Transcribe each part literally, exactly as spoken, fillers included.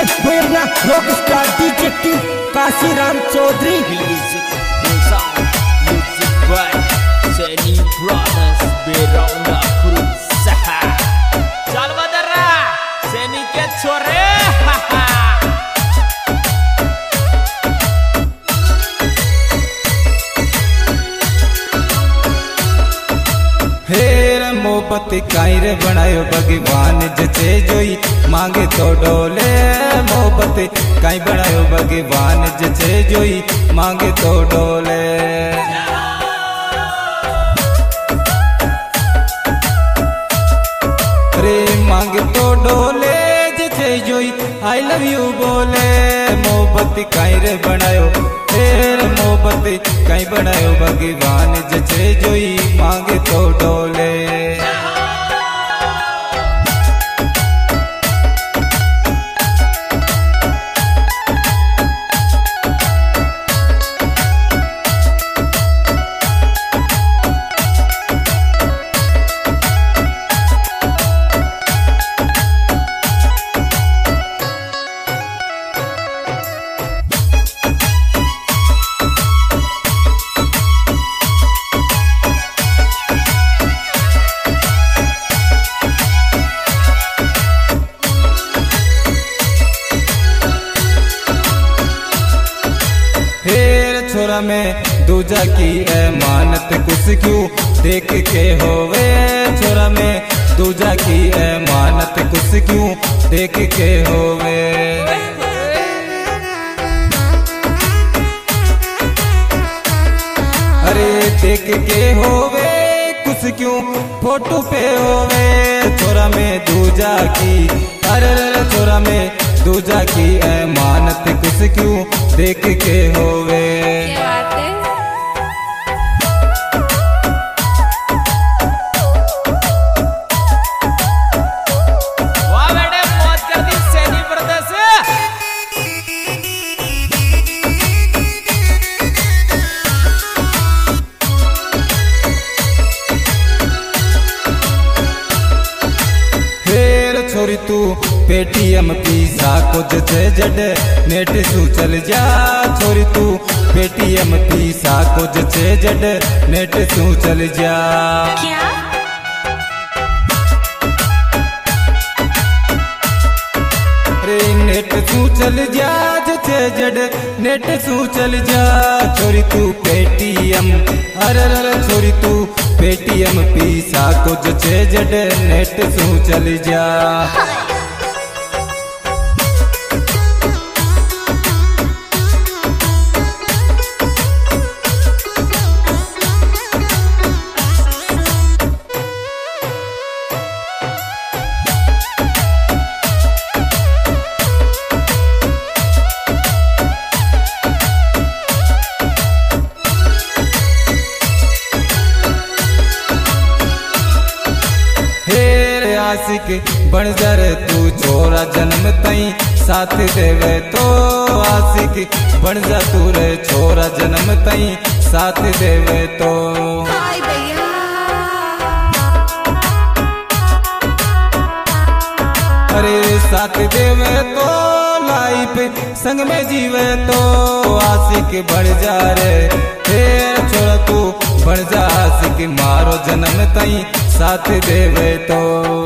प्रेरणा rock star DJ king Kashiram Chaudhary. Music sound, music vibe, Seni Brothers Beronda Kurusaha. चल बदरा, Seni के छोरे। हेर मोहब्बत कायर बनायो भगवान जचे जोई मांगे तो डोले। मोहब्बत काई बनायो भगवान जचे जोई मांगे तो डोले। अरे मांगे तो डोले जचे जोई आई लव यू बोले। मोहब्बत कायर बनायो हेर मोहब्बत कई बनायो भगवान जचे जोई मांगे तो डोले। हेर छोरा में दूजा की अमानत कुछ क्यों देख के होवे। छोरा में दूजा की अमानत कुछ क्यों देख के होवे। अरे देख के होवे कुछ क्यों फोटो पे होवे। छोरा में दूजा की अरे छोरा में दूजा की अमानत कुछ क्यों देख के होवे। क्या बात है? वाह बेटे मौज कर दी सैनी ब्रदर्स। हेर छोरी तू पेटीएम पिज्जा को जचे जड नेट सू चल जा। छोरी तू पेटीएम पिज्जा को जचे जड नेट सू चल जा। क्या? अरे नेट सू चल जा जचे जड नेट सू चल जा। छोरी तू पेटीएम अरे अरे छोरी तू पेटीएम पिज्जा को जचे जड नेट सू चल जा। आशिक बन जर तू छोरा जन्म तई साथ देवे तो। आशिक बन जा तू रे छोरा जन्म तई साथ देवे तो। हाय भैया। अरे साथ देवे तो लाइफ संग में जीवे तो। आशिक बन जा रे हेर छोरा तू बन जा आशिक मारो जन्म तई साथ देवे तो।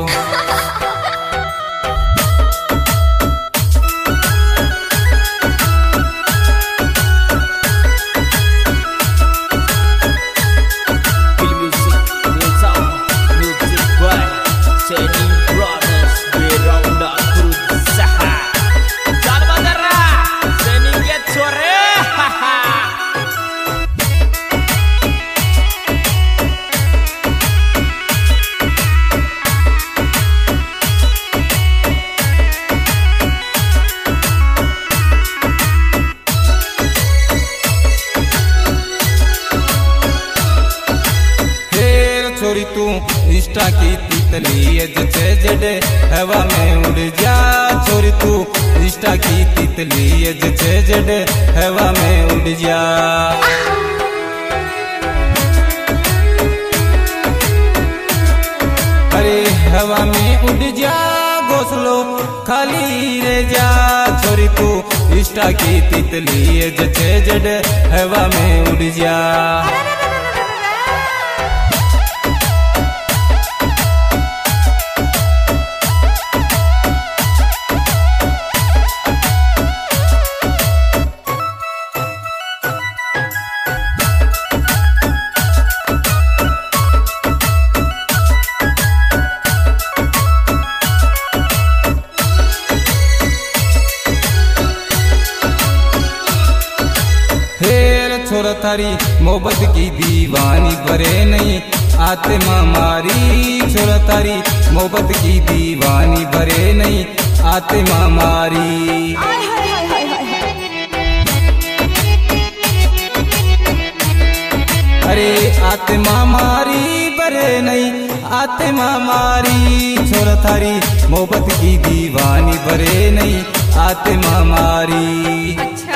Music sound, music vibe, Seni Brothers Beronda Kurusaha. चल बदरा, Seni के छोरे। छोरी तू इंस्टा की तितली जचे जडे हवा में उड़ जा। छोरी तू इंस्टा की तितली जचे जडे हवा में उड़ जा। अरे हवा में उड़ जा घोसलो खाली रे जा। छोरी तू इष्टा की तितली जचे जड हवा में उड़ जा। छोरा थारी मोहब्बत की दीवानी भरे नहीं आत्मा मारी। छोरा थारी मोहब्बत की दीवानी भरे नहीं आत्मा मारी। अरे आत्मा मारी भरे नहीं आत्मा मारी। छोरा थारी मोहब्बत की दीवानी भरे नहीं आत्मा मारी। अच्छा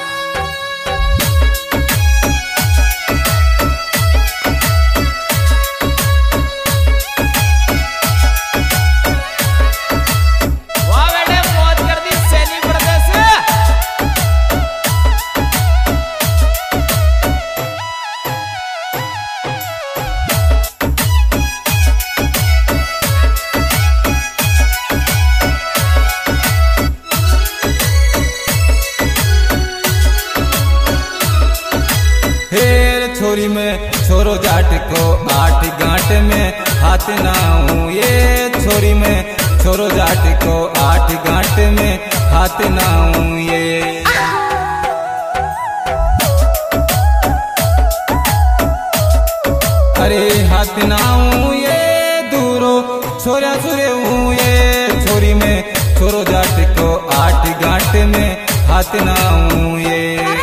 छोरी में छोरो जाट को आठ गांठ में हाथ ना हूँ ये। छोरी में छोरो जाट को आठ गांठ में हाथ ना हूँ ये। अरे हाथ ना हूँ ये दूरो छोरा सुरे हूँ ये। छोरी में छोरो जाट को आठ गांठ में हाथ ना हूँ ये।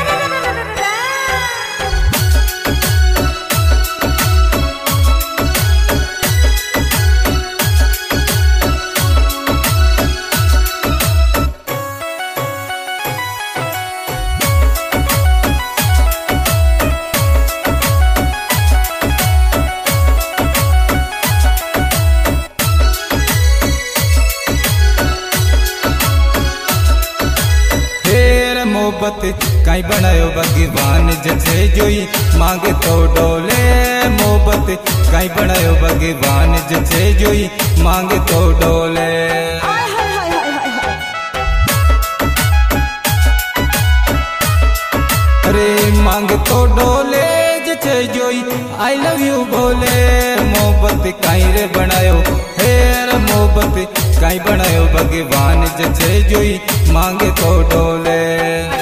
मोहब्बत कहीं बनायो भगवान जैसे जोई मांगे तो डोले। मोहब्बत कहीं बनायो भगवान जैसे जोई मांगे तो डोले। अरे मांग तो डोले जैसे जोई आई लव यू बोले। मोहब्बत कहीं रे बनायो हेर मोहब्बत कहीं बनायो भगवान जैसे जोई मांगे तो डोले।